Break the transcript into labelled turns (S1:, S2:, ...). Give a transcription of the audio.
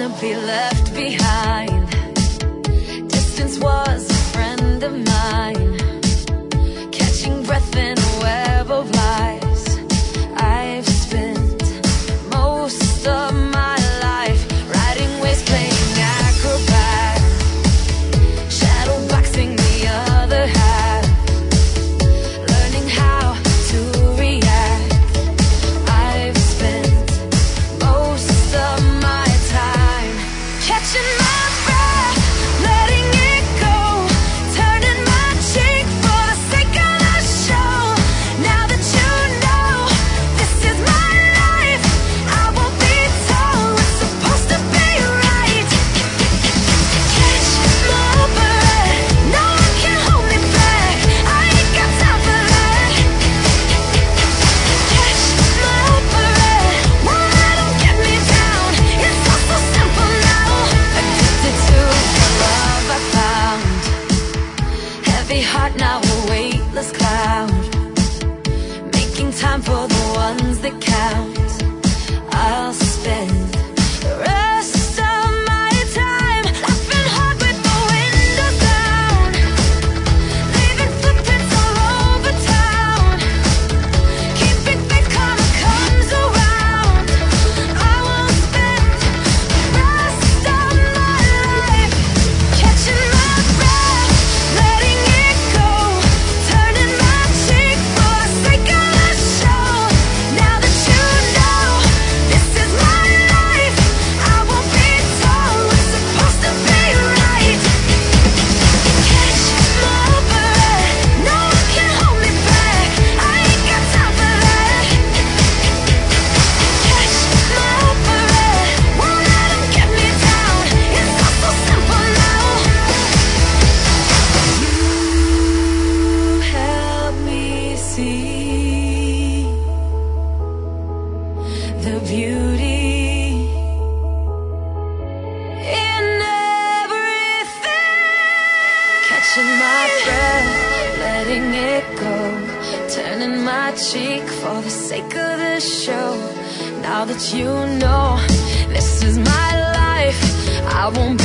S1: wanna be left behind. Distance was a friend of mine, catching breath in a web of lies. I've spent most of my life riding waves, playing acrobat, shadow boxing the other half, learning how to react. I've spent most of my time catching my breath, letting it go, turning my cheek for the sake of the show. Now that you know this is my life, I won't be told what's supposed to be right. Catch my breath, no one can hold me back, I ain't got time for that. Catch my breath, won't let 'em get me down, it's all so simple now. Addicted to the love I found, heavy heart now a weightless cloud, making time for the ones that count. I'll spend the rest of my time laughing hard with the windows down, leaving footprints all over town, keeping faith karma comes around. I will spend the rest of my life catching my breath, letting it go, turning my cheek for the sake of the show. Now that you know this is my life, I won't be told what's supposed to be right. Catch my breath, no one can hold me back, I ain't got time for that. Catch my breath, won't let 'em get me down, it's all so simple now. You help me see the beauty in everything. Catching my breath, letting it go, turning my cheek for the sake of this show. Now that you know this is my life, I won't